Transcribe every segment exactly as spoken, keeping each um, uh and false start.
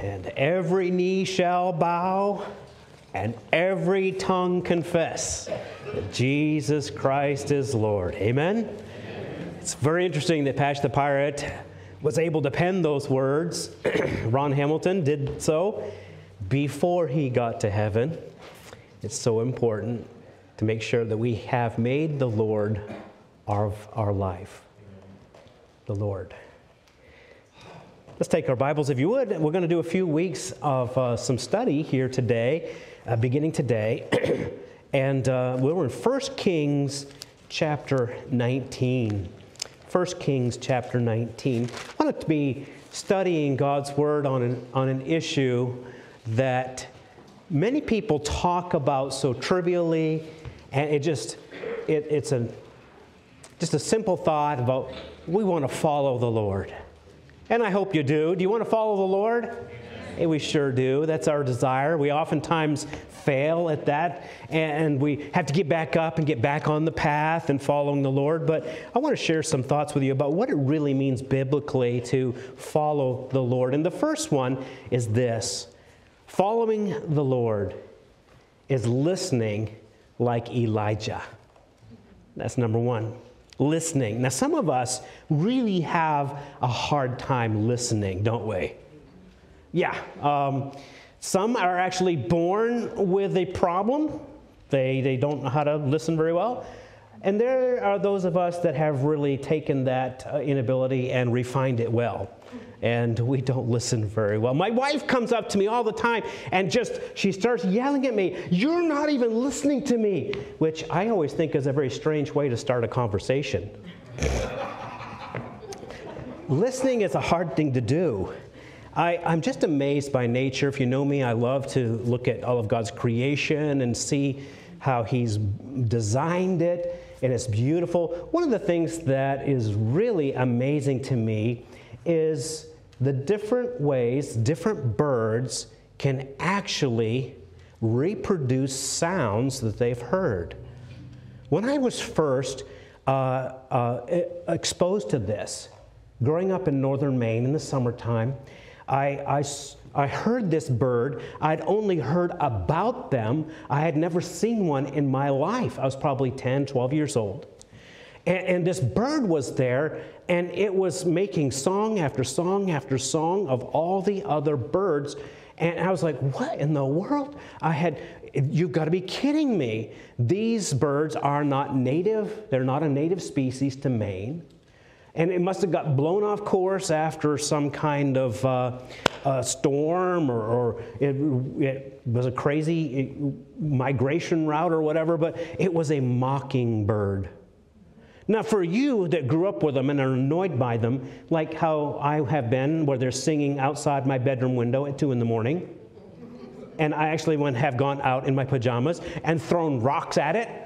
And every knee shall bow, and every tongue confess that Jesus Christ is Lord. Amen? Amen? It's very interesting that Patch the Pirate was able to pen those words. Ron Hamilton did so before he got to heaven. It's so important to make sure that we have made the Lord our, our life. The Lord. Let's take our Bibles, if you would. We're going to do a few weeks of uh, some study here today, uh, beginning today. and uh, we're in First Kings chapter nineteen. First Kings chapter nineteen. I want to be studying God's Word on an, on an issue that many people talk about so trivially, and it just, it, it's a, just a simple thought about we want to follow the Lord. And I hope you do. Do you want to follow the Lord? Hey, we sure do. That's our desire. We oftentimes fail at that, and we have to get back up and get back on the path and following the Lord. But I want to share some thoughts with you about what it really means biblically to follow the Lord. And the first one is this. Following the Lord is listening like Elijah. That's number one. Listening. Now, some of us really have a hard time listening, don't we? Yeah. Um, some are actually born with a problem. They, they don't know how to listen very well. And there are those of us that have really taken that uh, inability and refined it well. And we don't listen very well. My wife comes up to me all the time and just, she starts yelling at me, "You're not even listening to me," which I always think is a very strange way to start a conversation. Listening is a hard thing to do. I, I'm just amazed by nature. If you know me, I love to look at all of God's creation and see how He's designed it, and it's beautiful. One of the things that is really amazing to me is the different ways different birds can actually reproduce sounds that they've heard. When I was first uh, uh, exposed to this, growing up in northern Maine in the summertime, I, I, I heard this bird. I'd only heard about them. I had never seen one in my life. I was probably ten, twelve years old. And, and this bird was there, and it was making song after song after song of all the other birds. And I was like, what in the world? I had, you've got to be kidding me. These birds are not native. They're not a native species to Maine. And it must have got blown off course after some kind of uh, uh, storm, or, or it, it was a crazy migration route or whatever, but it was a mockingbird. Now, for you that grew up with them and are annoyed by them, like how I have been, where they're singing outside my bedroom window at two in the morning, and I actually went, have gone out in my pajamas and thrown rocks at it.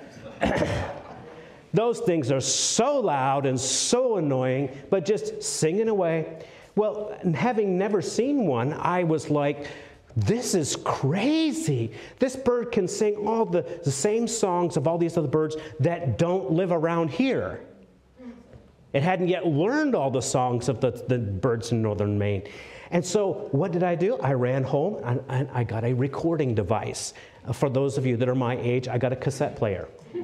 Those things are so loud and so annoying, but just singing away. Well, having never seen one, I was like, this is crazy. This bird can sing all the, the same songs of all these other birds that don't live around here. It hadn't yet learned all the songs of the, the birds in northern Maine. And so what did I do? I ran home and, and I got a recording device. For those of you that are my age, I got a cassette player.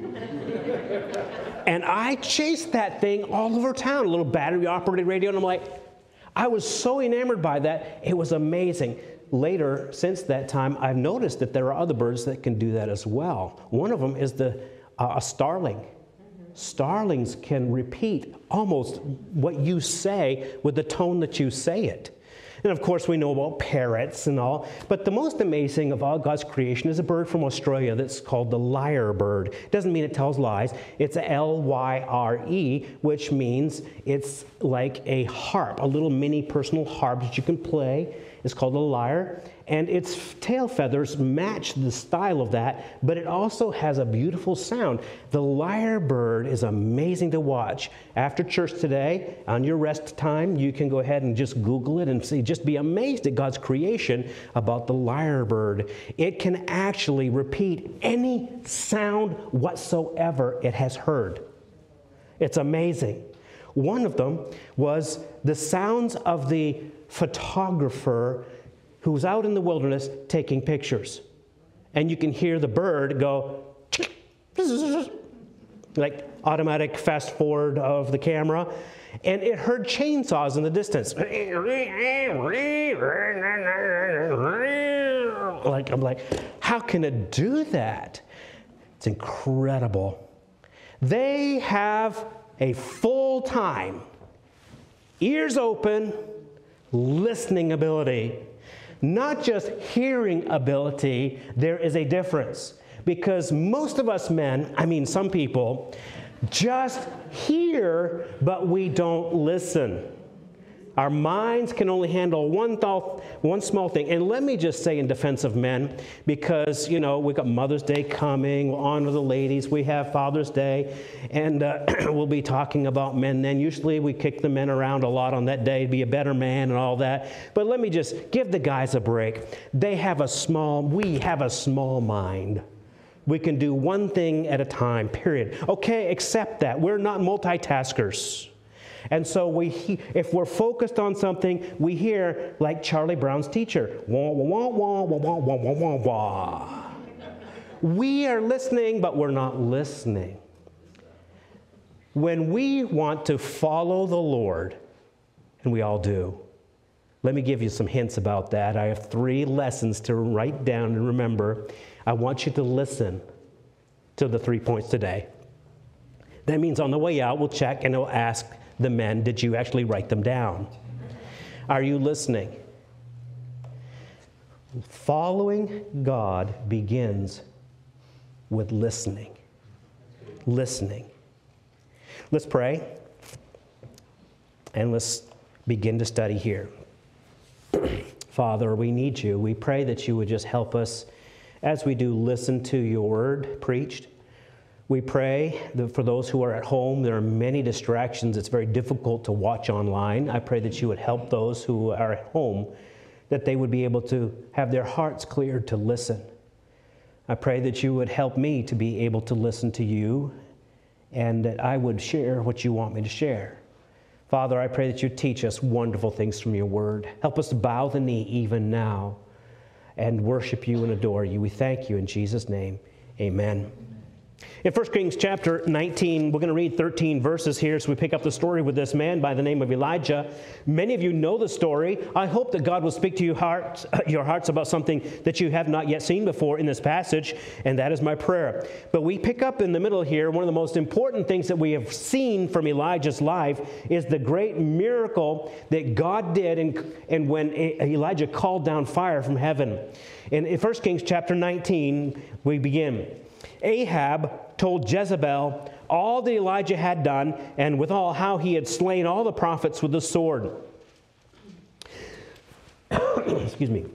And I chased that thing all over town, a little battery-operated radio, and I'm like, I was so enamored by that, it was amazing. Later, since that time, I've noticed that there are other birds that can do that as well. One of them is the uh, a starling. Mm-hmm. Starlings can repeat almost what you say with the tone that you say it. And of course, we know about parrots and all, but the most amazing of all God's creation is a bird from Australia that's called the lyrebird. It doesn't mean it tells lies. It's L Y R E, which means it's like a harp, a little mini personal harp that you can play. It's called a lyre, and its tail feathers match the style of that, but it also has a beautiful sound. The lyrebird is amazing to watch. After church today, on your rest time, you can go ahead and just Google it and see, just be amazed at God's creation about the lyrebird. It can actually repeat any sound whatsoever it has heard. It's amazing. One of them was the sounds of the photographer who's out in the wilderness taking pictures. And you can hear the bird go, like automatic fast forward of the camera. And it heard chainsaws in the distance. Like, I'm like, how can it do that? It's incredible. They have a full-time, ears open, listening ability. Not just hearing ability, there is a difference. Because most of us men, I mean some people, just hear, but we don't listen. Our minds can only handle one thought, one small thing. And let me just say in defense of men, because, you know, we've got Mother's Day coming, we'll honor the ladies, we have Father's Day, and uh, we'll be talking about men then. Usually we kick the men around a lot on that day to be a better man and all that. But let me just give the guys a break. They have a small, we have a small mind. We can do one thing at a time, period. Okay, accept that. We're not multitaskers. And so we, if we're focused on something, we hear like Charlie Brown's teacher, wah, wah, wah, wah, wah, wah, wah, wah, wah. We are listening, but we're not listening. When we want to follow the Lord, and we all do, let me give you some hints about that. I have three lessons to write down and remember. I want you to listen to the three points today. That means on the way out, we'll check and we'll ask the men, did you actually write them down? Are you listening? Following God begins with listening. Listening. Let's pray, and let's begin to study here. Father, we need you. We pray that you would just help us as we do listen to your word preached. We pray that for those who are at home, there are many distractions. It's very difficult to watch online. I pray that you would help those who are at home, that they would be able to have their hearts cleared to listen. I pray that you would help me to be able to listen to you, and that I would share what you want me to share. Father, I pray that you teach us wonderful things from your word. Help us to bow the knee even now and worship you and adore you. We thank you in Jesus' name. Amen. In First Kings chapter nineteen, we're going to read thirteen verses here. So we pick up the story with this man by the name of Elijah. Many of you know the story. I hope that God will speak to your hearts, your hearts about something that you have not yet seen before in this passage, and that is my prayer. But we pick up in the middle here, one of the most important things that we have seen from Elijah's life is the great miracle that God did and, and when Elijah called down fire from heaven. In First Kings chapter nineteen, we begin. Ahab told Jezebel all that Elijah had done, and withal how he had slain all the prophets with the sword. Excuse me.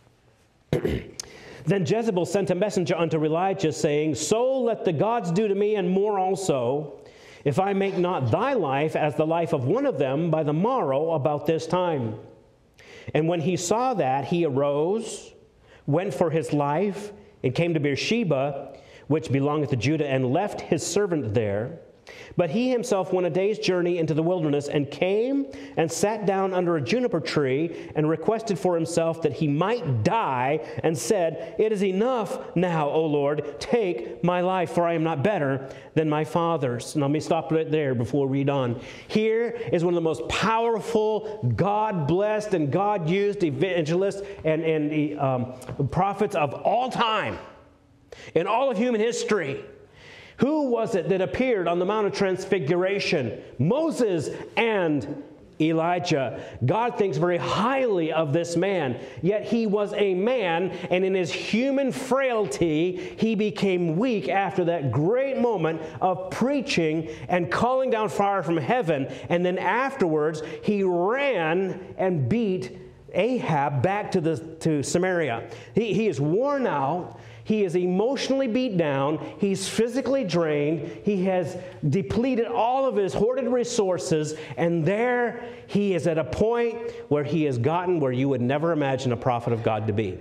Then Jezebel sent a messenger unto Elijah, saying, So let the gods do to me, and more also, if I make not thy life as the life of one of them by the morrow about this time. And when he saw that, he arose, went for his life, and came to Beersheba, which belongeth to Judah, and left his servant there. But he himself went a day's journey into the wilderness, and came and sat down under a juniper tree, and requested for himself that he might die, and said, It is enough now, O Lord, take my life, for I am not better than my fathers. And let me stop right there before we read on. Here is one of the most powerful, God-blessed, and God-used evangelists and, and um, prophets of all time. In all of human history, who was it that appeared on the Mount of Transfiguration? Moses and Elijah. God thinks very highly of this man, yet he was a man, and in his human frailty, he became weak after that great moment of preaching and calling down fire from heaven. And then afterwards, he ran and beat Ahab back to, the, to Samaria. He, he is worn out. He is emotionally beat down. He's physically drained. He has depleted all of his hoarded resources. And there he is at a point where he has gotten where you would never imagine a prophet of God to be.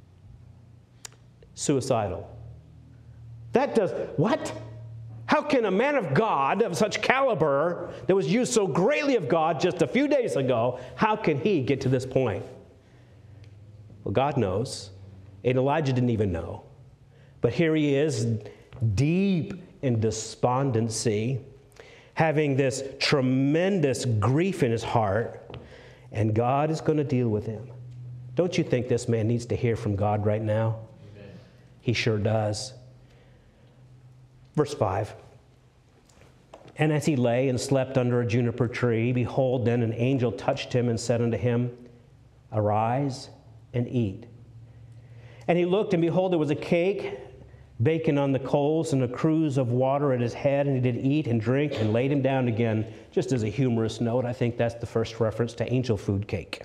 Suicidal. That does, what? How can a man of God of such caliber that was used so greatly of God just a few days ago, how can he get to this point? Well, God knows. And Elijah didn't even know. But here he is, deep in despondency, having this tremendous grief in his heart, and God is going to deal with him. Don't you think this man needs to hear from God right now? Amen. He sure does. Verse five. And as he lay and slept under a juniper tree, behold, then an angel touched him and said unto him, Arise and eat. And he looked, and behold, there was a cake baking on the coals and a cruse of water at his head, and he did eat and drink and laid him down again. Just as a humorous note, I think that's the first reference to angel food cake.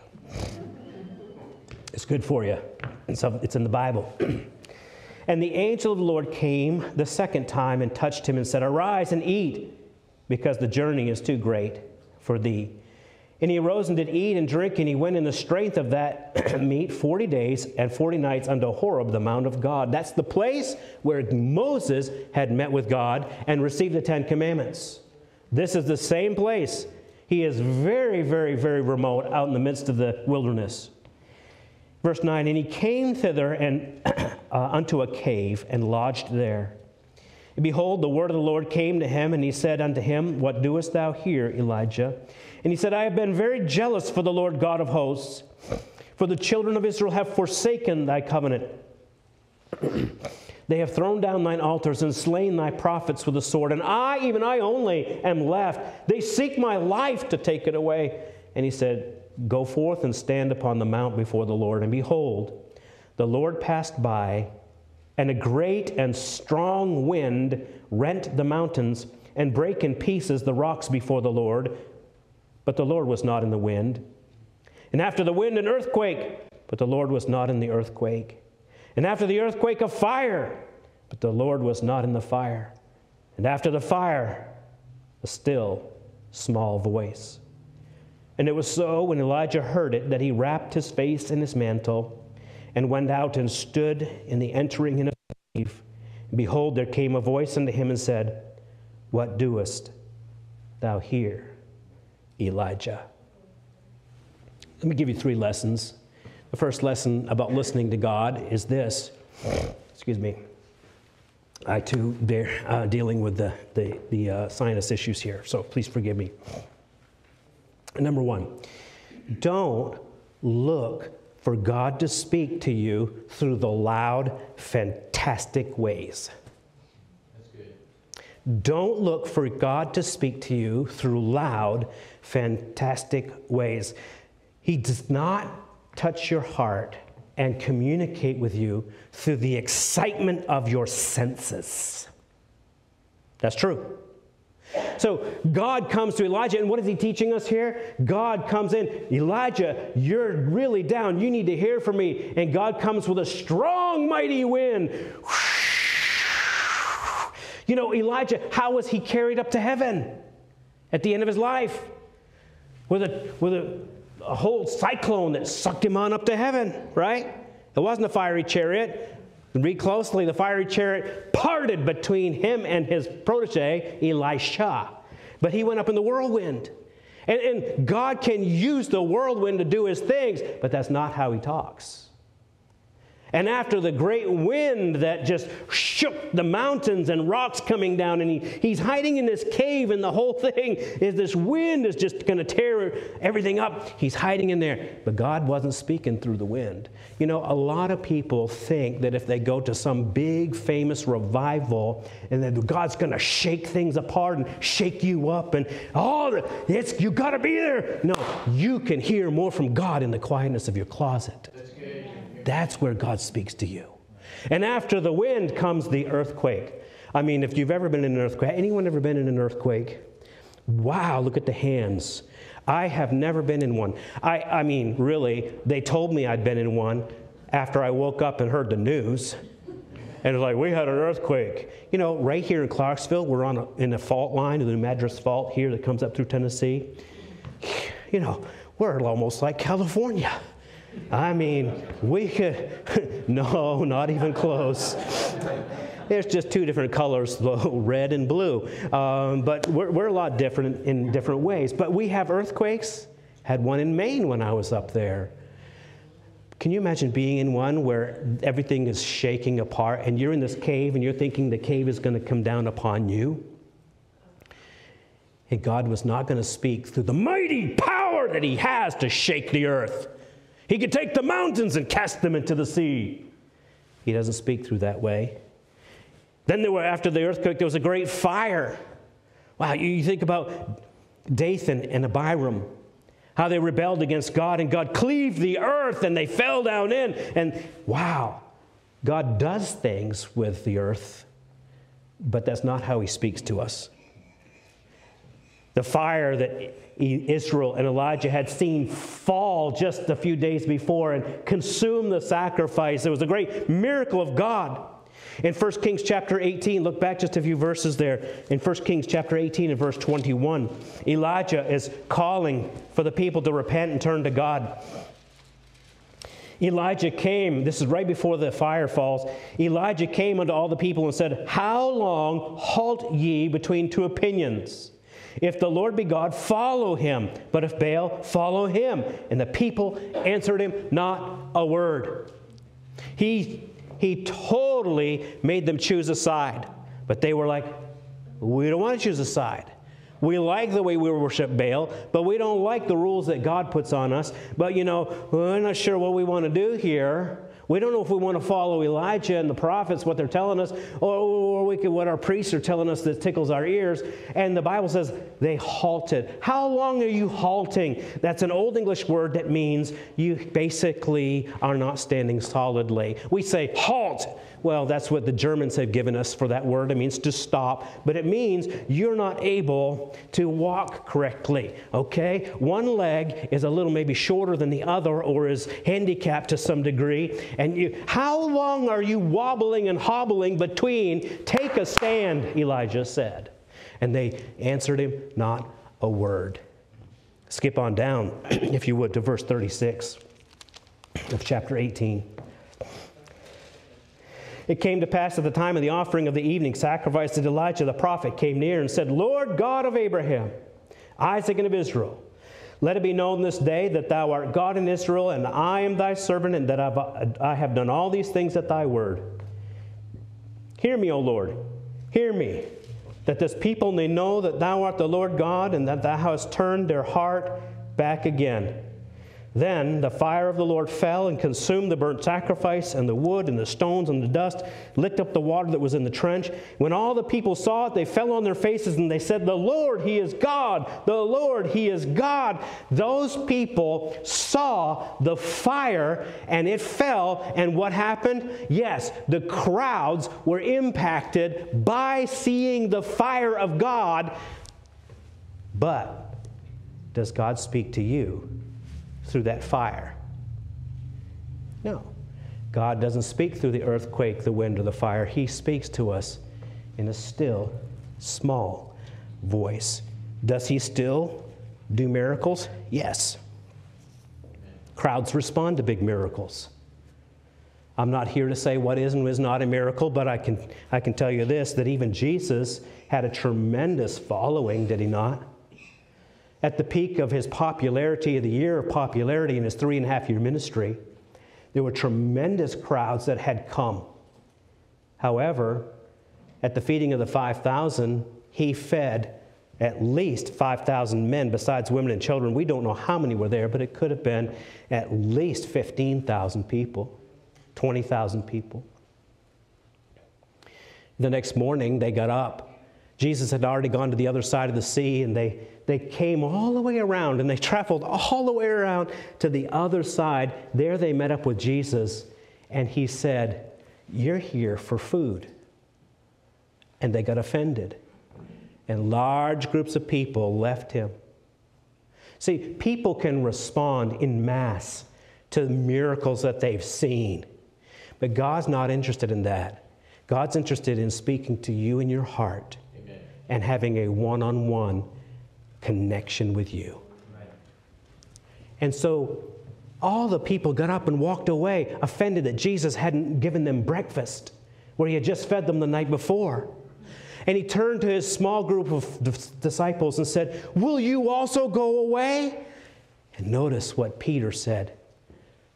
It's good for you. It's in the Bible. And the angel of the Lord came the second time and touched him and said, Arise and eat, because the journey is too great for thee. And he arose and did eat and drink, and he went in the strength of that meat forty days and forty nights unto Horeb, the mount of God. That's the place where Moses had met with God and received the Ten Commandments. This is the same place. He is very, very, very remote out in the midst of the wilderness. Verse nine, and he came thither and uh, unto a cave and lodged there. And behold, the word of the Lord came to him, and he said unto him, What doest thou here, Elijah? And he said, I have been very jealous for the Lord God of hosts, for the children of Israel have forsaken thy covenant. They have thrown down thine altars and slain thy prophets with the sword, and I, even I only, am left. They seek my life to take it away. And he said, Go forth and stand upon the mount before the Lord. And behold, the Lord passed by, and a great and strong wind rent the mountains and brake in pieces the rocks before the Lord. But the Lord was not in the wind. And after the wind, an earthquake, but the Lord was not in the earthquake. And after the earthquake, a fire, but the Lord was not in the fire. And after the fire, a still small voice. And it was so, when Elijah heard it, that he wrapped his face in his mantle and went out and stood in the entering in of the cave. And behold, there came a voice unto him and said, What doest thou here, Elijah? Let me give you three lessons. The first lesson about listening to God is this. Excuse me. I, too, bear uh, dealing with the, the, the uh, sinus issues here, so please forgive me. Number one, don't look for God to speak to you through the loud, fantastic ways. That's good. Don't look for God to speak to you through loud, fantastic ways. He does not touch your heart and communicate with you through the excitement of your senses. That's true. So God comes to Elijah, and what is he teaching us here? God comes in, Elijah, you're really down. You need to hear from me. And God comes with a strong, mighty wind. You know, Elijah, how was he carried up to heaven at the end of his life? With a, with a, a whole cyclone that sucked him on up to heaven, right? It wasn't a fiery chariot. Read closely, the fiery chariot parted between him and his protege, Elisha. But he went up in the whirlwind. And, and God can use the whirlwind to do his things, but that's not how he talks. And after the great wind that just shook the mountains and rocks coming down, and he, he's hiding in this cave, and the whole thing is this wind is just going to tear everything up. He's hiding in there. But God wasn't speaking through the wind. You know, a lot of people think that if they go to some big, famous revival, and that God's going to shake things apart and shake you up, and oh, it's, you got to be there. No, you can hear more from God in the quietness of your closet. That's good. That's where God speaks to you. And after the wind comes the earthquake. I mean, if you've ever been in an earthquake, anyone ever been in an earthquake? Wow, look at the hands. I have never been in one. I, I mean, really, they told me I'd been in one after I woke up and heard the news. And it was like, we had an earthquake. You know, right here in Clarksville, we're on a, in a fault line, the New Madras Fault here that comes up through Tennessee. You know, we're almost like California. I mean, we could, no, not even close. There's just two different colors, red and blue. Um, but we're, we're a lot different in different ways. But we have earthquakes. Had one in Maine when I was up there. Can you imagine being in one where everything is shaking apart and you're in this cave and you're thinking the cave is going to come down upon you? And God was not going to speak through the mighty power that he has to shake the earth. He could take the mountains and cast them into the sea. He doesn't speak through that way. Then there were, after the earthquake, there was a great fire. Wow, you think about Dathan and Abiram, how they rebelled against God, and God cleaved the earth, and they fell down in. And wow, God does things with the earth, but that's not how he speaks to us. The fire that Israel and Elijah had seen fall just a few days before and consume the sacrifice. It was a great miracle of God. In First Kings chapter eighteen, look back just a few verses there. In First Kings chapter eighteen and verse twenty-one, Elijah is calling for the people to repent and turn to God. Elijah came, this is right before the fire falls. Elijah came unto all the people and said, How long halt ye between two opinions? If the Lord be God, follow him. But if Baal, follow him. And the people answered him not a word. He, he totally made them choose a side. But they were like, we don't want to choose a side. We like the way we worship Baal, but we don't like the rules that God puts on us. But, you know, we're not sure what we want to do here. We don't know if we want to follow Elijah and the prophets, what they're telling us, or, or we could, what our priests are telling us that tickles our ears. And the Bible says they halted. How long are you halting? That's an Old English word that means you basically are not standing solidly. We say halt. Well, that's what the Germans have given us for that word. It means to stop, but it means you're not able to walk correctly, okay? One leg is a little maybe shorter than the other or is handicapped to some degree. And you, how long are you wobbling and hobbling between? Take a stand, Elijah said. And they answered him not a word. Skip on down, if you would, to verse thirty-six of chapter eighteen. It came to pass at the time of the offering of the evening sacrifice that Elijah the prophet came near and said, Lord God of Abraham, Isaac, and of Israel, let it be known this day that thou art God in Israel, and I am thy servant, and that I've, I have done all these things at thy word. Hear me, O Lord, hear me, that this people may know that thou art the Lord God, and that thou hast turned their heart back again. Then the fire of the Lord fell and consumed the burnt sacrifice and the wood and the stones and the dust, licked up the water that was in the trench. When all the people saw it, they fell on their faces and they said, The Lord, He is God. The Lord, He is God. Those people saw the fire and it fell. And what happened? Yes, the crowds were impacted by seeing the fire of God. But does God speak to you through that fire? No. God doesn't speak through the earthquake, the wind, or the fire. He speaks to us in a still, small voice. Does He still do miracles? Yes. Crowds respond to big miracles. I'm not here to say what is and is not a miracle, but I can, I can tell you this, that even Jesus had a tremendous following, did He not? At the peak of His popularity, the year of popularity in His three and a half year ministry, there were tremendous crowds that had come. However, at the feeding of the five thousand, He fed at least five thousand men besides women and children. We don't know how many were there, but it could have been at least fifteen thousand people, twenty thousand people. The next morning, they got up. Jesus had already gone to the other side of the sea, and they, they came all the way around, and they traveled all the way around to the other side. There they met up with Jesus, and He said, You're here for food. And they got offended. And large groups of people left Him. See, people can respond in mass to miracles that they've seen. But God's not interested in that. God's interested in speaking to you in your heart. Amen. And having a one-on-one connection with you. Right. And so all the people got up and walked away, offended that Jesus hadn't given them breakfast, where He had just fed them the night before. And He turned to His small group of disciples and said, Will you also go away? And notice what Peter said.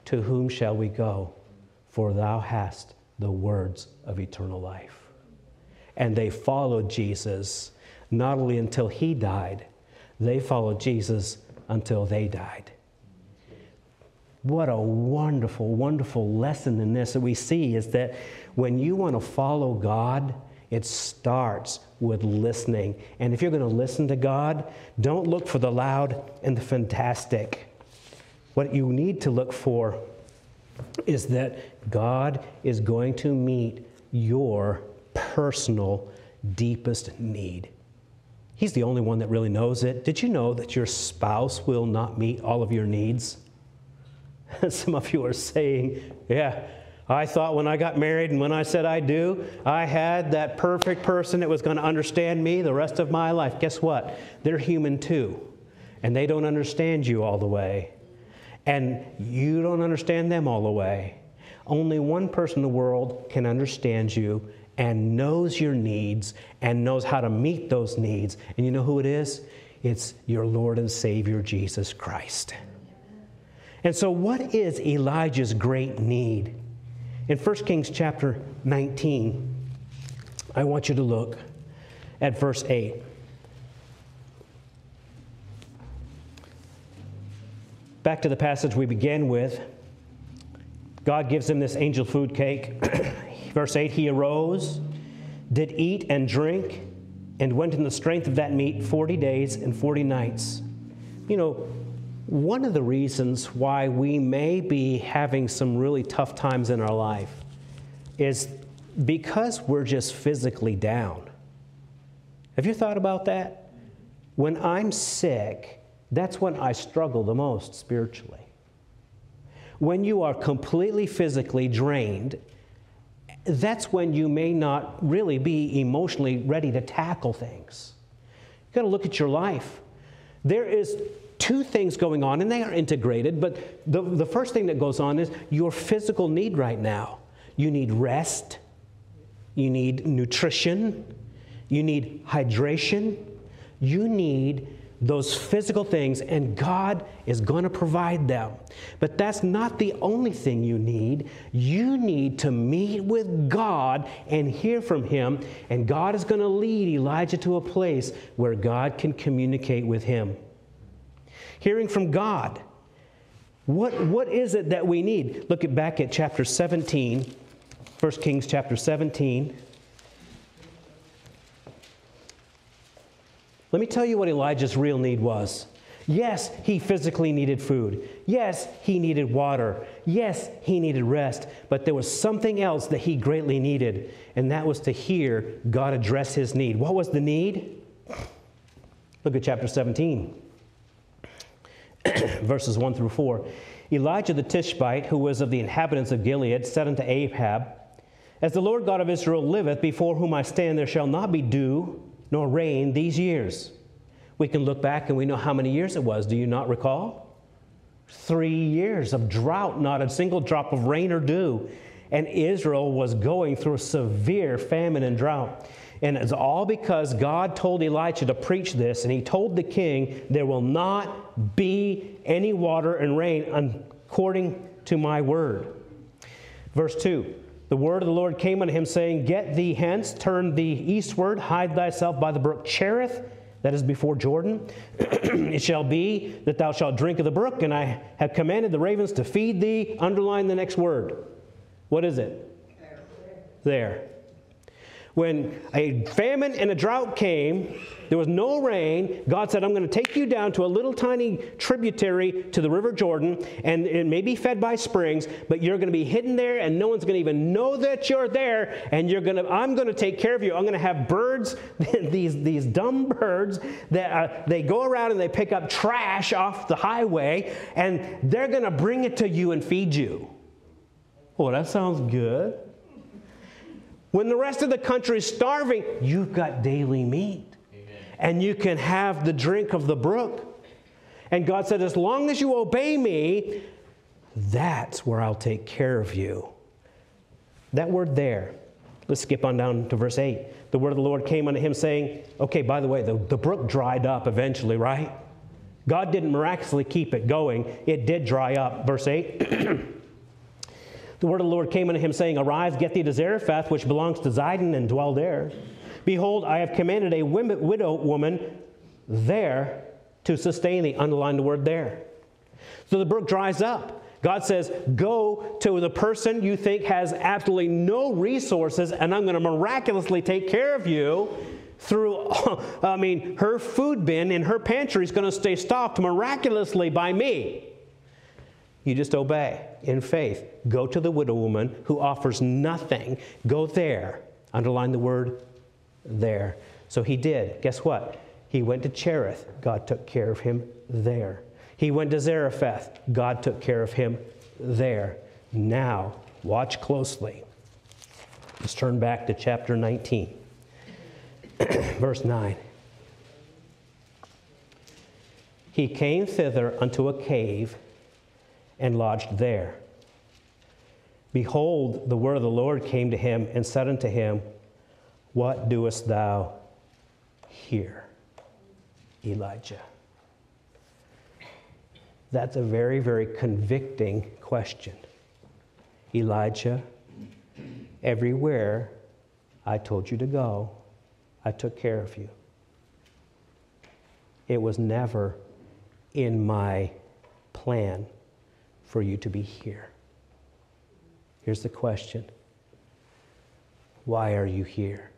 to whom shall we go? For thou hast the words of eternal life. And they followed Jesus not only until he died, they followed Jesus until they died. What a wonderful, wonderful lesson in this that we see is that when you want to follow God, it starts with listening. And if you're going to listen to God, don't look for the loud and the fantastic. What you need to look for is that God is going to meet your personal, deepest need. He's the only one that really knows it. Did you know that your spouse will not meet all of your needs? Some of you are saying, yeah, I thought when I got married and when I said I do, I had that perfect person that was going to understand me the rest of my life. Guess what? They're human too, and they don't understand you all the way. And you don't understand them all the way. Only one person in the world can understand you and knows your needs and knows how to meet those needs. And you know who it is? It's your Lord and Savior, Jesus Christ. And so what is Elijah's great need? In First Kings chapter nineteen, I want you to look at verse eight. Back to the passage we began with. God gives him this angel food cake. Verse eight, he arose, did eat and drink, and went in the strength of that meat forty days and forty nights. You know, one of the reasons why we may be having some really tough times in our life is because we're just physically down. Have you thought about that? When I'm sick, that's when I struggle the most spiritually. When you are completely physically drained, that's when you may not really be emotionally ready to tackle things. You've got to look at your life. There is two things going on, and they are integrated, but the, the first thing that goes on is your physical need right now. You need rest. You need nutrition. You need hydration. You need those physical things, and God is going to provide them. But that's not the only thing you need. You need to meet with God and hear from Him, and God is going to lead Elijah to a place where God can communicate with him. Hearing from God. What, what is it that we need? Look at back at chapter seventeen, First Kings chapter seventeen. Let me tell you what Elijah's real need was. Yes, he physically needed food. Yes, he needed water. Yes, he needed rest. But there was something else that he greatly needed, and that was to hear God address his need. What was the need? Look at chapter seventeen, verses one through four. Elijah the Tishbite, who was of the inhabitants of Gilead, said unto Ahab, As the Lord God of Israel liveth, before whom I stand, there shall not be dew nor rain these years. We can look back and we know how many years it was. Do you not recall? Three years of drought, not a single drop of rain or dew. And Israel was going through a severe famine and drought. And it's all because God told Elijah to preach this, and he told the king, there will not be any water and rain according to my word. Verse two. The word of the Lord came unto him, saying, Get thee hence, turn thee eastward, hide thyself by the brook Cherith, that is before Jordan. It shall be that thou shalt drink of the brook, and I have commanded the ravens to feed thee. Underline the next word. What is it? There. When a famine and a drought came, there was no rain. God said, I'm going to take you down to a little tiny tributary to the River Jordan, and it may be fed by springs, but you're going to be hidden there, and no one's going to even know that you're there, and you're going to, I'm going to take care of you. I'm going to have birds, these, these dumb birds, that uh, they go around and they pick up trash off the highway, and they're going to bring it to you and feed you. Oh, that sounds good. When the rest of the country is starving, you've got daily meat. Amen. And you can have the drink of the brook. And God said, as long as you obey me, that's where I'll take care of you. That word there. Let's skip on down to verse eight. The word of the Lord came unto him saying, okay, by the way, the, the brook dried up eventually, right? God didn't miraculously keep it going. It did dry up. Verse eight. The word of the Lord came unto him, saying, Arise, get thee to Zarephath, which belongs to Zidon, and dwell there. Behold, I have commanded a widow woman there to sustain thee. Underline the word there. So the brook dries up. God says, go to the person you think has absolutely no resources, and I'm going to miraculously take care of you through, I mean, her food bin in her pantry is going to stay stocked miraculously by me. You just obey in faith. Go to the widow woman who offers nothing. Go there. Underline the word there. So he did. Guess what? He went to Cherith. God took care of him there. He went to Zarephath. God took care of him there. Now, watch closely. Let's turn back to chapter nineteen. Verse nine. He came thither unto a cave and lodged there. Behold, the word of the Lord came to him and said unto him, What doest thou here, Elijah? That's a very, very convicting question. Elijah, everywhere I told you to go, I took care of you. It was never in my plan for you to be here. Here's the question. Why are you here?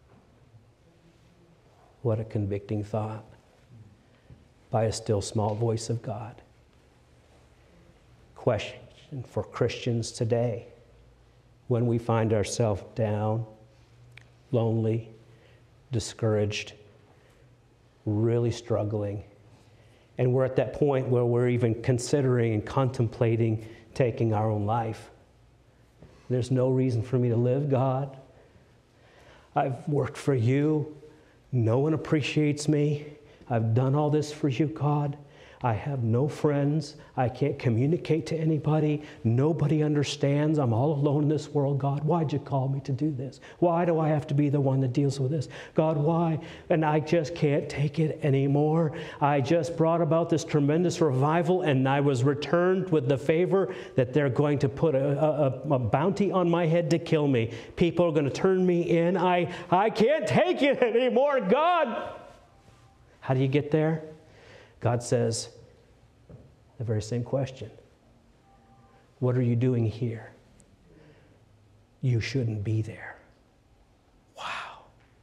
What a convicting thought by a still small voice of God. Question for Christians today. When we find ourselves down, lonely, discouraged, really struggling, and we're at that point where we're even considering and contemplating taking our own life. There's no reason for me to live, God. I've worked for you. No one appreciates me. I've done all this for you, God. I have no friends. I can't communicate to anybody. Nobody understands. I'm all alone in this world. God, why'd you call me to do this? Why do I have to be the one that deals with this? God, why? And I just can't take it anymore. I just brought about this tremendous revival, and I was returned with the favor that they're going to put a, a, a bounty on my head to kill me. People are going to turn me in. I, I can't take it anymore, God. How do you get there? God says the very same question. What are you doing here? You shouldn't be there. Wow.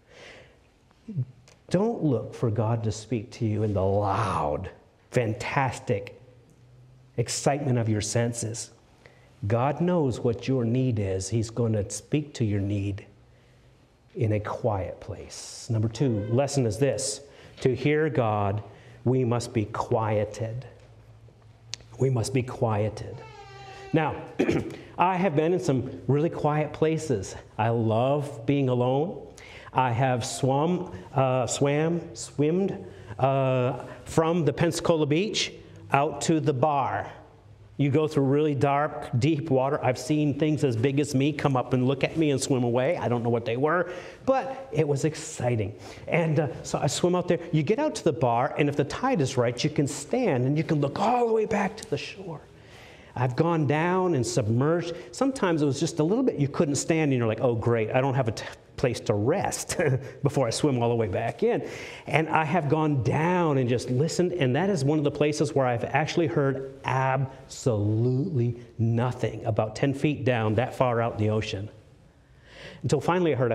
Don't look for God to speak to you in the loud, fantastic excitement of your senses. God knows what your need is. He's going to speak to your need in a quiet place. Number two, lesson is this. To hear God, we must be quieted. We must be quieted. Now, I have been in some really quiet places. I love being alone. I have swum, uh, swam, swimmed uh, from the Pensacola Beach out to the bar. You go through really dark, deep water. I've seen things as big as me come up and look at me and swim away. I don't know what they were, but it was exciting. And uh, so I swim out there. You get out to the bar, and if the tide is right, you can stand and you can look all the way back to the shore. I've gone down and submerged. Sometimes it was just a little bit, you couldn't stand, and you're like, oh, great, I don't have a t- place to rest before I swim all the way back in. And I have gone down and just listened, and that is one of the places where I've actually heard absolutely nothing, about ten feet down, that far out in the ocean. Until finally I heard a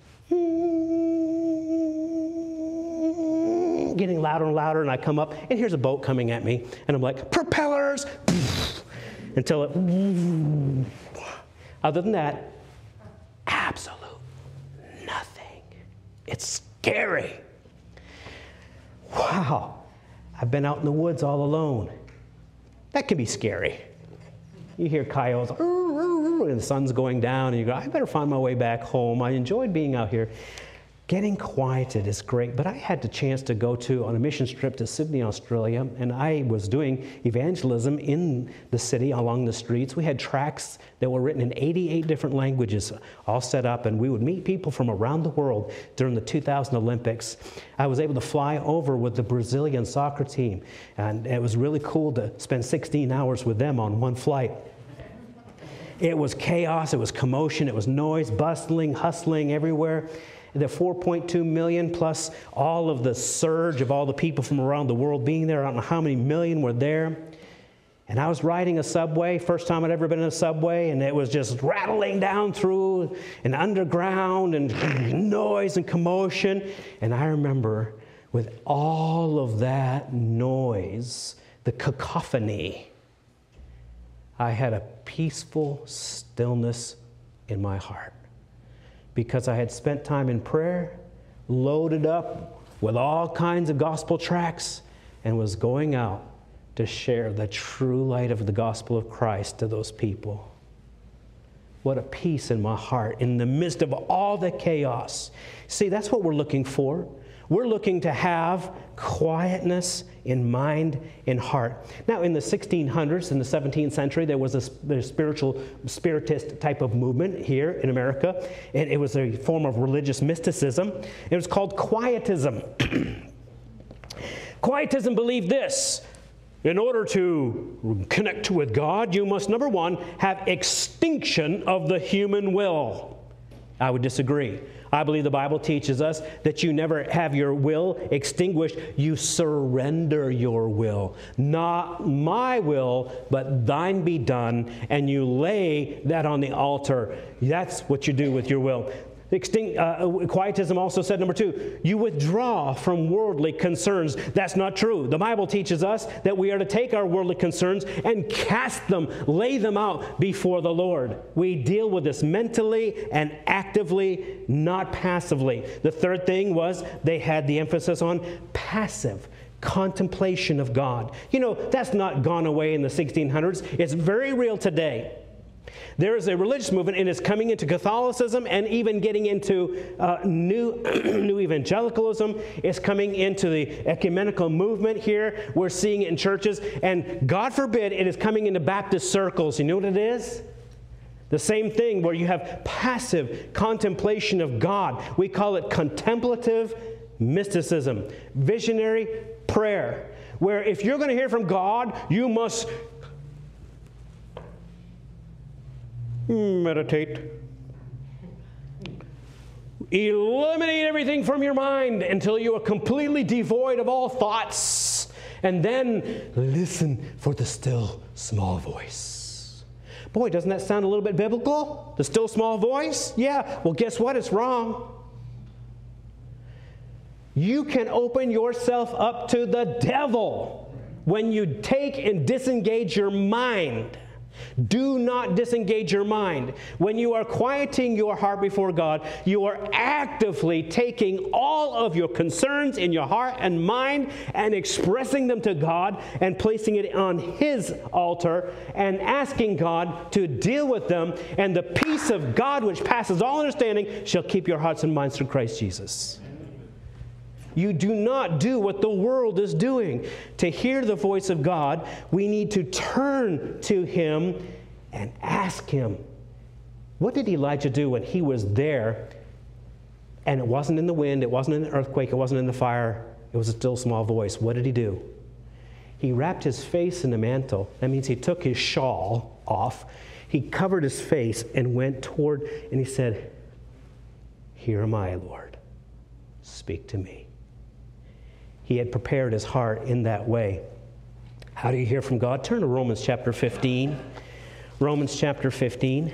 getting louder and louder, and I come up, and here's a boat coming at me, and I'm like, propellers! Until it, other than that, absolute nothing. It's scary. Wow, I've been out in the woods all alone. That can be scary. You hear coyotes, and the sun's going down, and you go, I better find my way back home. I enjoyed being out here. Getting quieted is great, but I had the chance to go to on a mission trip to Sydney, Australia, and I was doing evangelism in the city along the streets. We had tracts that were written in eighty-eight different languages all set up, and we would meet people from around the world during the two thousand Olympics. I was able to fly over with the Brazilian soccer team, and it was really cool to spend sixteen hours with them on one flight. It was chaos, it was commotion, it was noise, bustling, hustling everywhere. The four point two million plus all of the surge of all the people from around the world being there. I don't know how many million were there. And I was riding a subway, first time I'd ever been in a subway, and it was just rattling down through an underground and noise and commotion. And I remember with all of that noise, the cacophony, I had a peaceful stillness in my heart. Because I had spent time in prayer, loaded up with all kinds of gospel tracts, and was going out to share the true light of the gospel of Christ to those people. What a peace in my heart in the midst of all the chaos. See, that's what we're looking for. We're looking to have quietness in mind and heart. Now, in the sixteen hundreds, in the seventeenth century, there was a, a spiritual, spiritist type of movement here in America. And it was a form of religious mysticism. It was called Quietism. Quietism believed this: in order to connect with God, you must, number one, have extinction of the human will. I would disagree. I believe the Bible teaches us that you never have your will extinguished. You surrender your will. Not my will, but thine be done. And you lay that on the altar. That's what you do with your will. Extinct, uh, Quietism also said, number two, you withdraw from worldly concerns. That's not true. The Bible teaches us that we are to take our worldly concerns and cast them, lay them out before the Lord. We deal with this mentally and actively, not passively. The third thing was they had the emphasis on passive contemplation of God. You know, that's not gone away in the sixteen hundreds. It's very real today. There is a religious movement, and it's coming into Catholicism and even getting into uh, new, new evangelicalism. It's coming into the ecumenical movement here. We're seeing it in churches, and God forbid it is coming into Baptist circles. You know what it is? The same thing where you have passive contemplation of God. We call it contemplative mysticism, visionary prayer, where if you're going to hear from God, you must meditate. Eliminate everything from your mind until you are completely devoid of all thoughts. And then listen for the still small voice. Boy, doesn't that sound a little bit biblical? The still small voice? Yeah, well, guess what? It's wrong. You can open yourself up to the devil when you take and disengage your mind. Do not disengage your mind. When you are quieting your heart before God, you are actively taking all of your concerns in your heart and mind and expressing them to God and placing it on His altar and asking God to deal with them. And the peace of God, which passes all understanding, shall keep your hearts and minds through Christ Jesus. You do not do what the world is doing. To hear the voice of God, we need to turn to Him and ask Him. What did Elijah do when he was there? And it wasn't in the wind, it wasn't in the earthquake, it wasn't in the fire. It was a still small voice. What did he do? He wrapped his face in a mantle. That means he took his shawl off. He covered his face and went toward, and he said, "Here am I, Lord. Speak to me." He had prepared his heart in that way. How do you hear from God? Turn to Romans chapter fifteen. Romans chapter fifteen.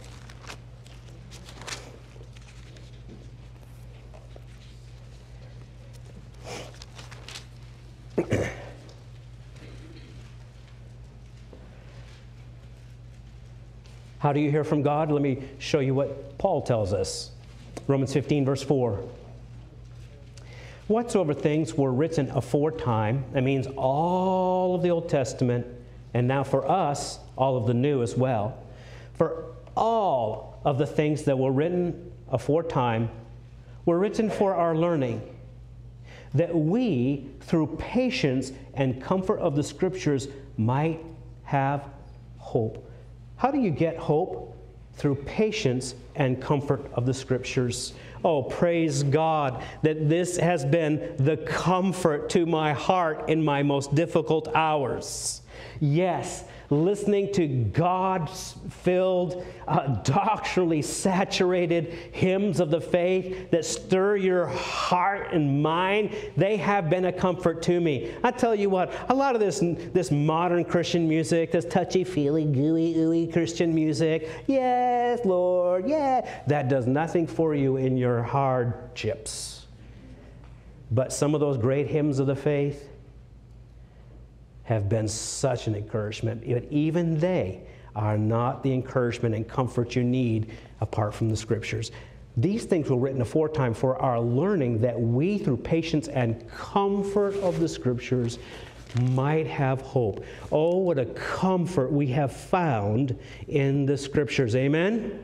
How do you hear from God? Let me show you what Paul tells us. Romans fifteen, verse four. Whatsoever things were written aforetime, that means all of the Old Testament, and now for us, all of the New as well. For all of the things that were written aforetime were written for our learning, that we, through patience and comfort of the Scriptures, might have hope. How do you get hope? Through patience and comfort of the Scriptures. Oh, praise God that this has been the comfort to my heart in my most difficult hours. Yes, listening to God-filled, uh, doctrinally saturated hymns of the faith that stir your heart and mind, they have been a comfort to me. I tell you what, a lot of this, this modern Christian music, this touchy-feely, gooey-ooey Christian music, yes, Lord, yeah, that does nothing for you in your hardships. But some of those great hymns of the faith have been such an encouragement. But even they are not the encouragement and comfort you need apart from the Scriptures. These things were written aforetime for our learning, that we, through patience and comfort of the Scriptures, might have hope. Oh, what a comfort we have found in the Scriptures. Amen?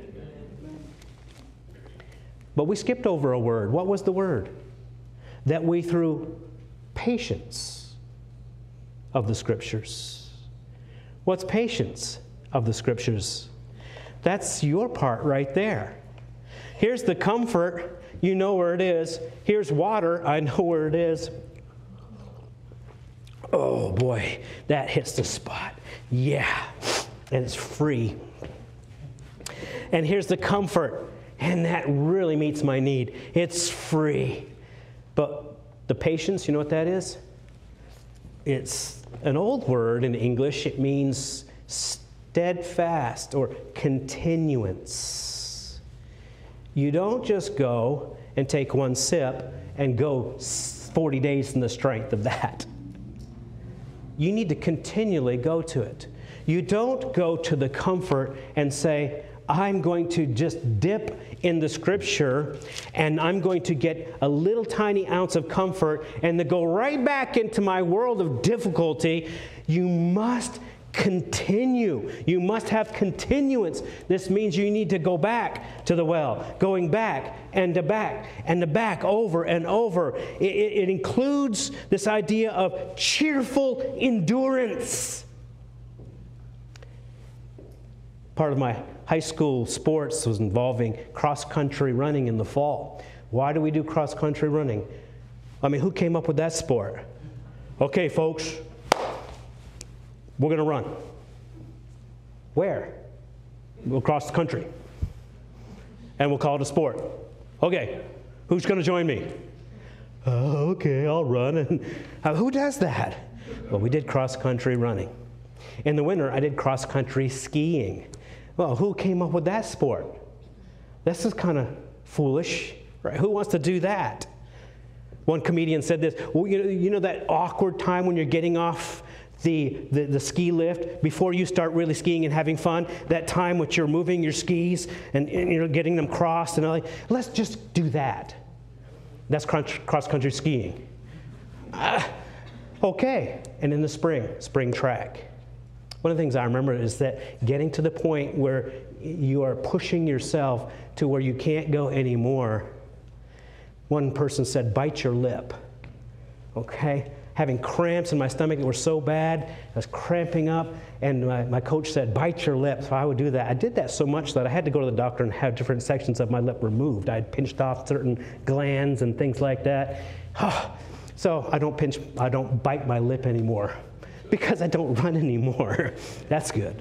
But we skipped over a word. What was the word? That we, through patience of the Scriptures. What's patience of the Scriptures? That's your part right there. Here's the comfort. You know where it is. Here's water. I know where it is. Oh boy, that hits the spot. Yeah, and it's free. And here's the comfort. And that really meets my need. It's free. But the patience, you know what that is? It's an old word in English. It means steadfast or continuance. You don't just go and take one sip and go forty days in the strength of that. You need to continually go to it. You don't go to the comfort and say, I'm going to just dip in the Scripture and I'm going to get a little tiny ounce of comfort and then go right back into my world of difficulty. You must continue. You must have continuance. This means you need to go back to the well, going back and to back and to back over and over. It, it, it includes this idea of cheerful endurance. Part of my high school sports was involving cross-country running in the fall. Why do we do cross-country running? I mean, who came up with that sport? Okay, folks, we're going to run. Where? We'll cross the country. And we'll call it a sport. Okay, who's going to join me? Uh, okay, I'll run. And uh, who does that? Well, we did cross-country running. In the winter, I did cross-country skiing. Well, who came up with that sport? This is kind of foolish, right? Who wants to do that? One comedian said this, well, you know, you know that awkward time when you're getting off the, the, the ski lift before you start really skiing and having fun? That time when you're moving your skis and, and you're getting them crossed and all that. Let's just do that. That's cross-country skiing. Uh, okay, and in the spring, spring track. One of the things I remember is that getting to the point where you are pushing yourself to where you can't go anymore. One person said, bite your lip. Okay? Having cramps in my stomach that were so bad, I was cramping up, and my, my coach said, bite your lip. So I would do that. I did that so much that I had to go to the doctor and have different sections of my lip removed. I had pinched off certain glands and things like that. So I don't pinch, I don't bite my lip anymore, because I don't run anymore. That's good.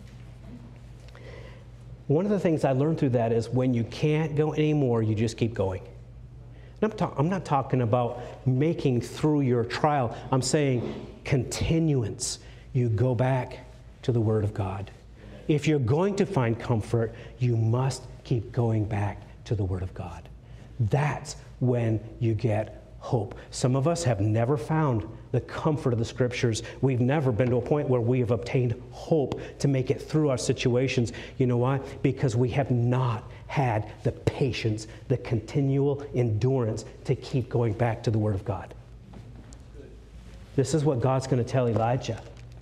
One of the things I learned through that is when you can't go anymore, you just keep going. And I'm, ta- I'm not talking about making through your trial. I'm saying continuance. You go back to the Word of God. If you're going to find comfort, you must keep going back to the Word of God. That's when you get hope. Some of us have never found the comfort of the Scriptures. We've never been to a point where we have obtained hope to make it through our situations. You know why? Because we have not had the patience, the continual endurance to keep going back to the Word of God. This is what God's going to tell Elijah.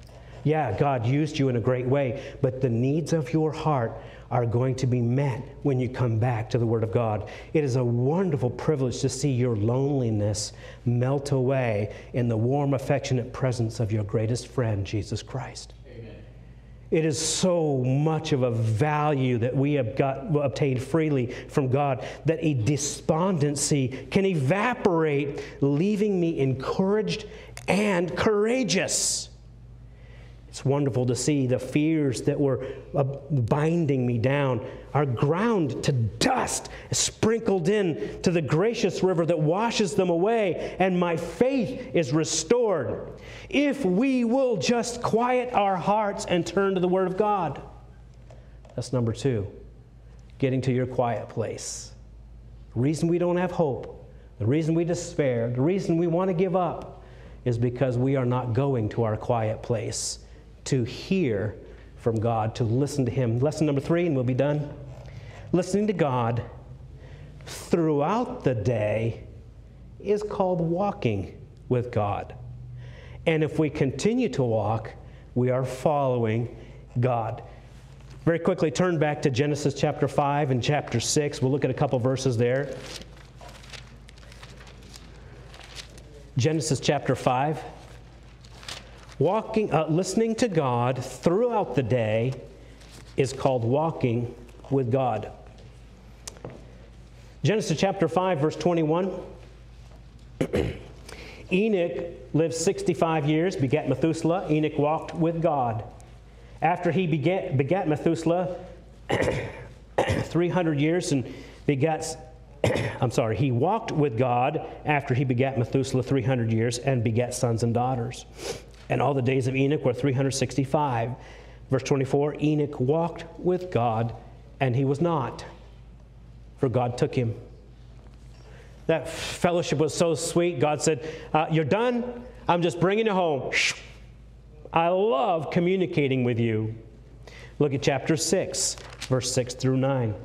Yeah, God used you in a great way, but the needs of your heart are going to be met when you come back to the Word of God. It is a wonderful privilege to see your loneliness melt away in the warm, affectionate presence of your greatest friend, Jesus Christ. Amen. It is so much of a value that we have got obtained freely from God that a despondency can evaporate, leaving me encouraged and courageous. It's wonderful to see the fears that were uh, binding me down are ground to dust, sprinkled in to the gracious river that washes them away, and my faith is restored. If we will just quiet our hearts and turn to the Word of God. That's number two, getting to your quiet place. The reason we don't have hope, the reason we despair, the reason we want to give up is because we are not going to our quiet place to hear from God, to listen to Him. Lesson number three, and we'll be done. Listening to God throughout the day is called walking with God. And if we continue to walk, we are following God. Very quickly, turn back to Genesis chapter five and chapter six. We'll look at a couple verses there. Genesis chapter five. Walking, uh, listening to God throughout the day is called walking with God. Genesis chapter five, verse twenty-one. Enoch lived sixty-five years, begat Methuselah. Enoch walked with God. After he begat, begat Methuselah three hundred years and begat, I'm sorry, he walked with God after he begat Methuselah three hundred years and begat sons and daughters. And all the days of Enoch were three hundred sixty-five. Verse twenty-four, Enoch walked with God, and he was not, for God took him. That fellowship was so sweet. God said, uh, you're done. I'm just bringing you home. I love communicating with you. Look at chapter six, verse six through nine.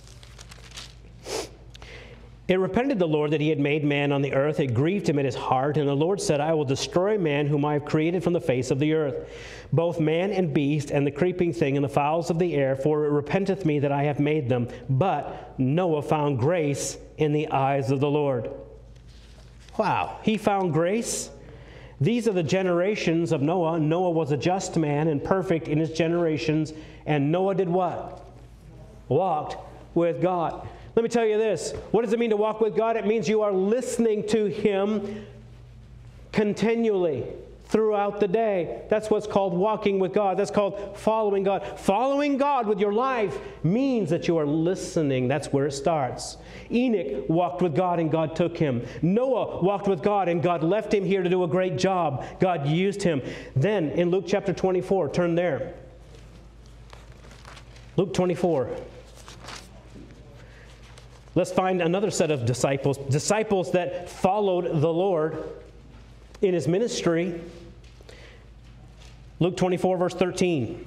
It repented the Lord that he had made man on the earth. It grieved him at his heart. And the Lord said, I will destroy man whom I have created from the face of the earth, both man and beast, and the creeping thing, and the fowls of the air, for it repenteth me that I have made them. But Noah found grace in the eyes of the Lord. Wow, he found grace. These are the generations of Noah. Noah was a just man and perfect in his generations. And Noah did what? Walked with God. Let me tell you this. What does it mean to walk with God? It means you are listening to Him continually throughout the day. That's what's called walking with God. That's called following God. Following God with your life means that you are listening. That's where it starts. Enoch walked with God and God took him. Noah walked with God and God left him here to do a great job. God used him. Then in Luke chapter twenty-four, turn there. Luke twenty-four. Let's find another set of disciples, disciples that followed the Lord in His ministry. Luke twenty-four, verse thirteen.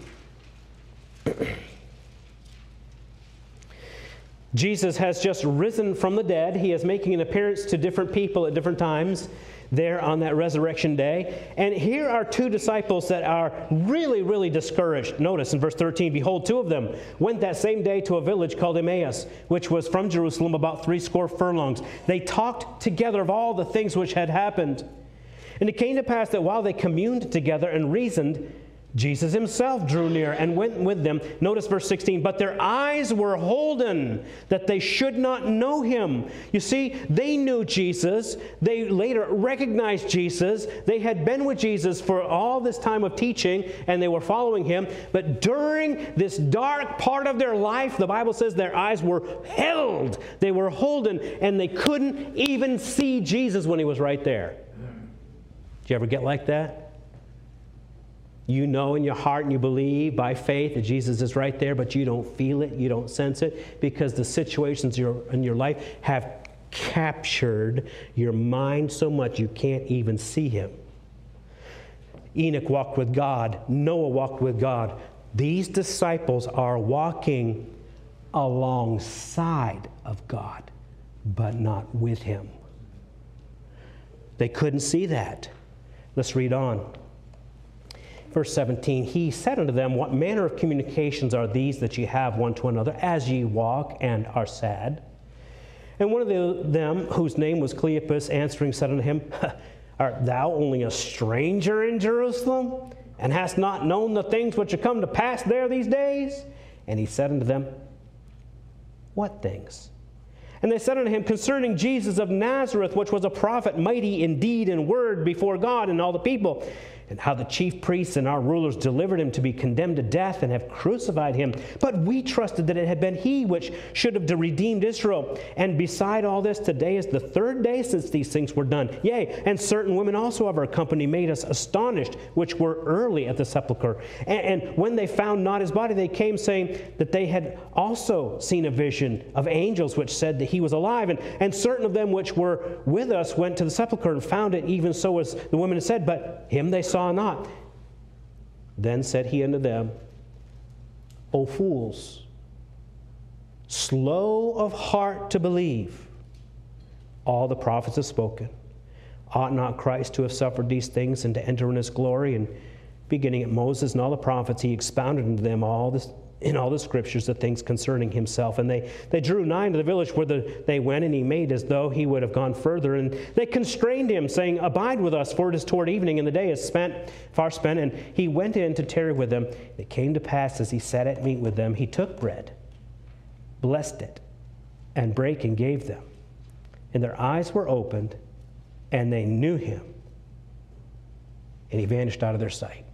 Jesus has just risen from the dead. He is making an appearance to different people at different times there on that resurrection day. And here are two disciples that are really, really discouraged. Notice in verse thirteen, behold, two of them went that same day to a village called Emmaus, which was from Jerusalem about three score furlongs. They talked together of all the things which had happened. And it came to pass that while they communed together and reasoned, Jesus Himself drew near and went with them. Notice verse sixteen, but their eyes were holden that they should not know Him. You see, they knew Jesus. They later recognized Jesus. They had been with Jesus for all this time of teaching, and they were following Him. But during this dark part of their life, the Bible says their eyes were held. They were holden, and they couldn't even see Jesus when He was right there. Did you ever get like that? You know in your heart and you believe by faith that Jesus is right there, but you don't feel it, you don't sense it, because the situations in your life have captured your mind so much you can't even see Him. Enoch walked with God. Noah walked with God. These disciples are walking alongside of God, but not with Him. They couldn't see that. Let's read on. Verse seventeen, he said unto them, what manner of communications are these that ye have one to another, as ye walk and are sad? And one of the, them, whose name was Cleopas, answering, said unto him, art thou only a stranger in Jerusalem, and hast not known the things which are come to pass there these days? And he said unto them, what things? And they said unto him, concerning Jesus of Nazareth, which was a prophet, mighty in deed and word before God and all the people, and how the chief priests and our rulers delivered him to be condemned to death and have crucified him. But we trusted that it had been he which should have redeemed Israel. And beside all this, today is the third day since these things were done. Yea, and certain women also of our company made us astonished, which were early at the sepulchre. And, and when they found not his body, they came saying that they had also seen a vision of angels which said that he was alive. And, and certain of them which were with us went to the sepulchre and found it even so as the women had said, but him they saw not. Then said he unto them, O fools, slow of heart to believe all the prophets have spoken. Ought not Christ to have suffered these things and to enter in his glory? And beginning at Moses and all the prophets, he expounded unto them all this in all the scriptures the things concerning himself. And they, they drew nigh to the village where the, they went, and he made as though he would have gone further. And they constrained him, saying, abide with us, for it is toward evening, and the day is spent, far spent. And he went in to tarry with them. It came to pass, as he sat at meat with them, he took bread, blessed it, and brake and gave them. And their eyes were opened, and they knew him. And he vanished out of their sight.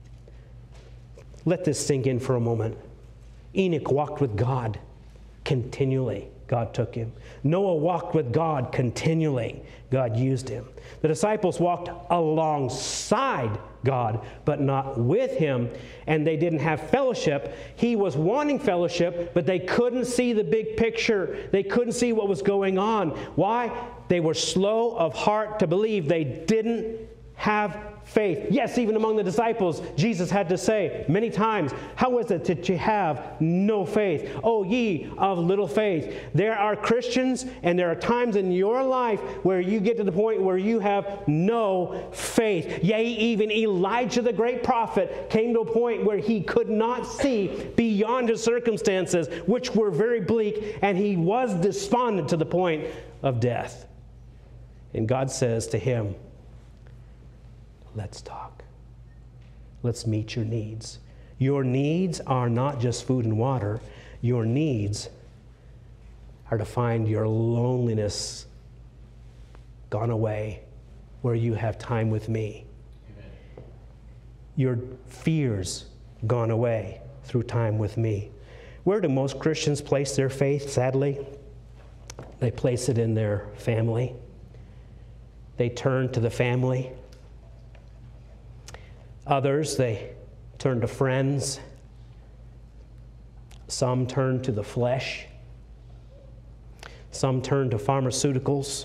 Let this sink in for a moment. Enoch walked with God continually. God took him. Noah walked with God continually. God used him. The disciples walked alongside God, but not with him, and they didn't have fellowship. He was wanting fellowship, but they couldn't see the big picture. They couldn't see what was going on. Why? They were slow of heart to believe. They didn't have faith. Yes, even among the disciples, Jesus had to say many times, how is it that you have no faith? Oh, ye of little faith. There are Christians, and there are times in your life where you get to the point where you have no faith. Yea, even Elijah, the great prophet, came to a point where he could not see beyond his circumstances, which were very bleak, and he was despondent to the point of death. And God says to him, let's talk. Let's meet your needs. Your needs are not just food and water. Your needs are to find your loneliness gone away, where you have time with me. Amen. Your fears gone away through time with me. Where do most Christians place their faith, sadly? They place it in their family. They turn to the family. Others, they turn to friends. Some turn to the flesh. Some turn to pharmaceuticals.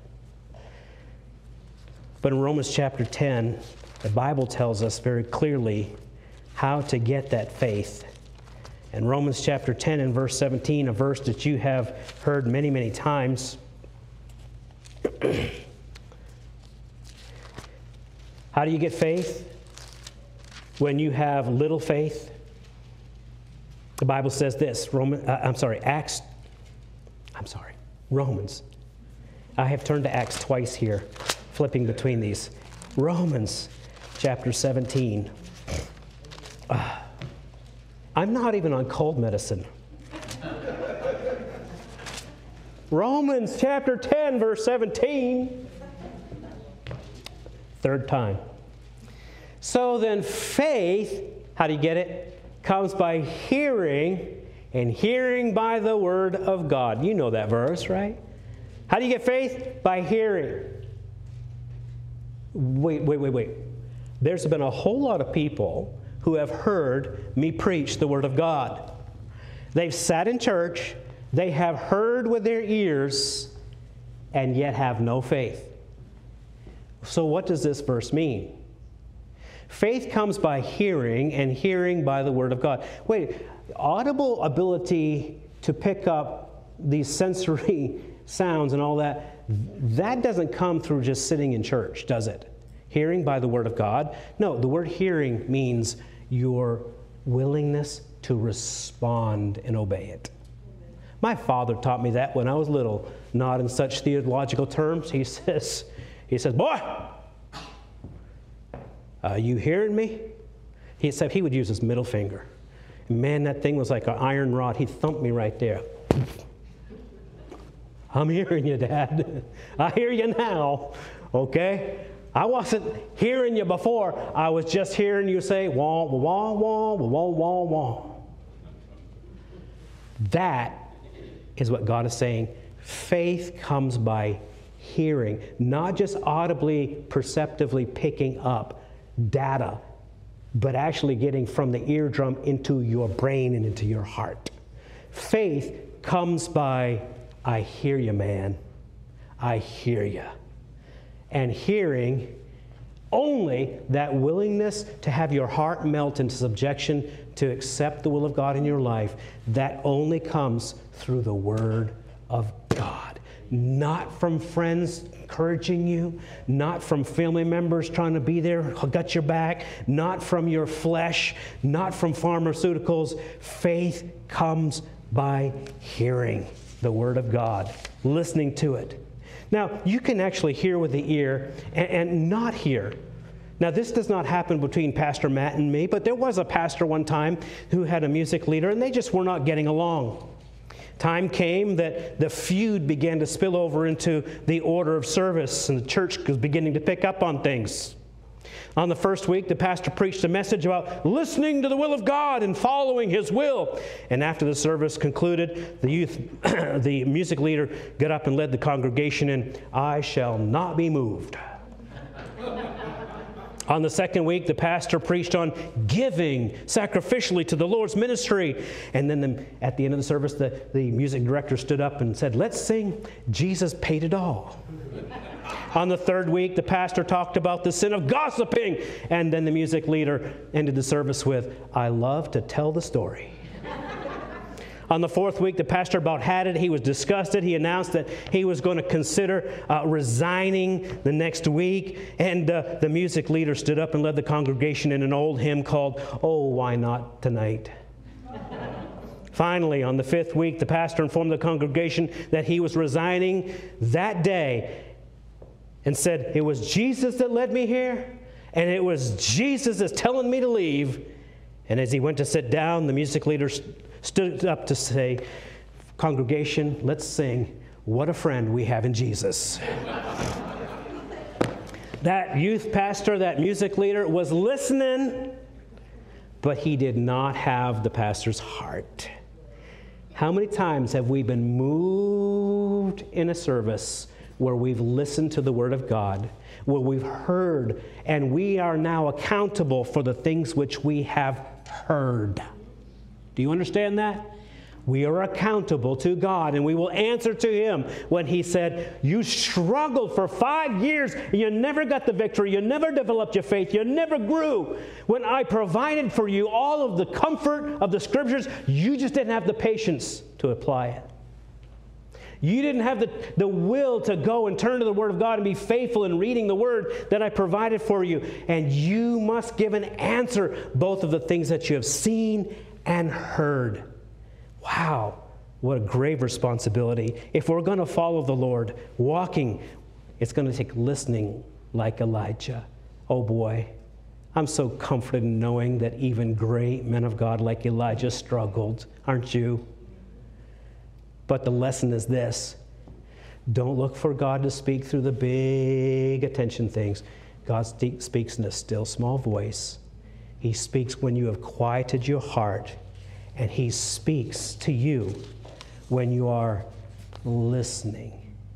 But in Romans chapter ten, the Bible tells us very clearly how to get that faith. In Romans chapter ten and verse seventeen, a verse that you have heard many, many times. How do you get faith? When you have little faith. The Bible says this, Roman, uh, I'm sorry, Acts, I'm sorry, Romans. I have turned to Acts twice here, flipping between these. Romans chapter seventeen. Uh, I'm not even on cold medicine. Romans chapter ten, verse seventeen. Third time. So then faith, how do you get it? Comes by hearing, and hearing by the word of God. You know that verse, right? How do you get faith? By hearing. Wait, wait, wait, wait. There's been a whole lot of people who have heard me preach the word of God. They've sat in church, they have heard with their ears, and yet have no faith. So what does this verse mean? Faith comes by hearing, and hearing by the word of God. Wait, audible ability to pick up these sensory sounds and all that, that doesn't come through just sitting in church, does it? Hearing by the word of God. No, the word hearing means your willingness to respond and obey it. My father taught me that when I was little, not in such theological terms. He says, he says, boy, are you hearing me? He said he would use his middle finger. And man, that thing was like an iron rod. He thumped me right there. I'm hearing you, Dad. I hear you now, okay? I wasn't hearing you before. I was just hearing you say, wah, wah, wah, wah, wah, wah, wah. That is what God is saying. Faith comes by hearing, not just audibly, perceptively picking up data, but actually getting from the eardrum into your brain and into your heart. Faith comes by, I hear you, man. I hear you. And hearing, only that willingness to have your heart melt into subjection to accept the will of God in your life, that only comes through the Word of God. Not from friends encouraging you, not from family members trying to be there, got your back, not from your flesh, not from pharmaceuticals. Faith comes by hearing the Word of God, listening to it. Now, you can actually hear with the ear and, and not hear. Now, this does not happen between Pastor Matt and me, but there was a pastor one time who had a music leader, and they just were not getting along. Time came that the feud began to spill over into the order of service, and the church was beginning to pick up on things. On the first week, the pastor preached a message about listening to the will of God and following His will. And after the service concluded, the youth, the music leader got up and led the congregation in, I shall not be moved. On the second week, the pastor preached on giving sacrificially to the Lord's ministry. And then the, at the end of the service, the, the music director stood up and said, let's sing, Jesus Paid It All. On the third week, the pastor talked about the sin of gossiping. And then the music leader ended the service with, I love to tell the story. On the fourth week, the pastor about had it. He was disgusted. He announced that he was going to consider uh, resigning the next week. And uh, the music leader stood up and led the congregation in an old hymn called, Oh, Why Not Tonight? Finally, on the fifth week, the pastor informed the congregation that he was resigning that day and said, it was Jesus that led me here, and it was Jesus that's telling me to leave. And as he went to sit down, the music leader st- stood up to say, congregation, let's sing, What a Friend We Have in Jesus. That youth pastor, that music leader was listening, but he did not have the pastor's heart. How many times have we been moved in a service where we've listened to the Word of God, where we've heard, and we are now accountable for the things which we have heard? Do you understand that? We are accountable to God, and we will answer to Him when He said, you struggled for five years, and you never got the victory, you never developed your faith, you never grew. When I provided for you all of the comfort of the Scriptures, you just didn't have the patience to apply it. You didn't have the, the will to go and turn to the Word of God and be faithful in reading the Word that I provided for you. And you must give an answer, both of the things that you have seen and heard. Wow, what a grave responsibility. If we're going to follow the Lord, walking, it's going to take listening like Elijah. Oh boy, I'm so comforted in knowing that even great men of God like Elijah struggled, aren't you? But the lesson is this: don't look for God to speak through the big attention things. God speaks in a still small voice. He speaks when you have quieted your heart, and He speaks to you when you are listening.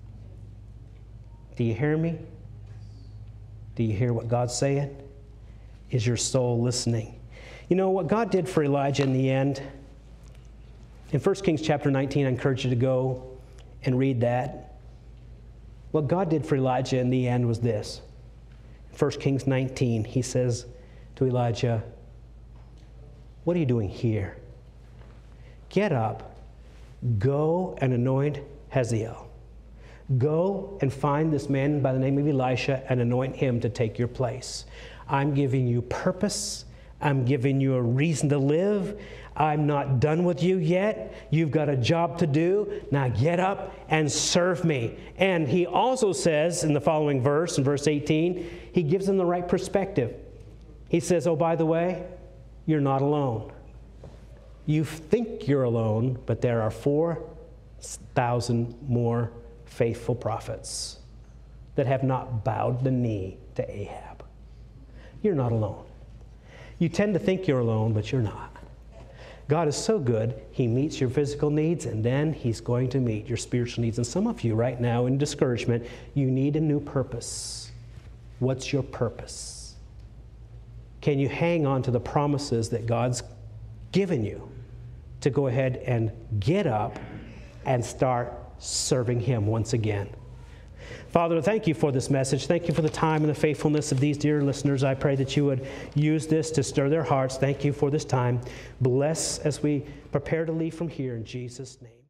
Do you hear me? Do you hear what God's saying? Is your soul listening? You know what God did for Elijah in the end? In First Kings chapter nineteen, I encourage you to go and read that. What God did for Elijah in the end was this. In First Kings nineteen, He says to Elijah, what are you doing here? Get up, go and anoint Hazael. Go and find this man by the name of Elisha and anoint him to take your place. I'm giving you purpose. I'm giving you a reason to live. I'm not done with you yet. You've got a job to do. Now get up and serve me. And he also says in the following verse, in verse eighteen, he gives them the right perspective. He says, oh, by the way, you're not alone. You think you're alone, but there are four thousand more faithful prophets that have not bowed the knee to Ahab. You're not alone. You tend to think you're alone, but you're not. God is so good, he meets your physical needs, and then he's going to meet your spiritual needs. And some of you right now in discouragement, you need a new purpose. What's your purpose? Can you hang on to the promises that God's given you to go ahead and get up and start serving him once again? Father, thank you for this message. Thank you for the time and the faithfulness of these dear listeners. I pray that you would use this to stir their hearts. Thank you for this time. Bless as we prepare to leave from here in Jesus' name.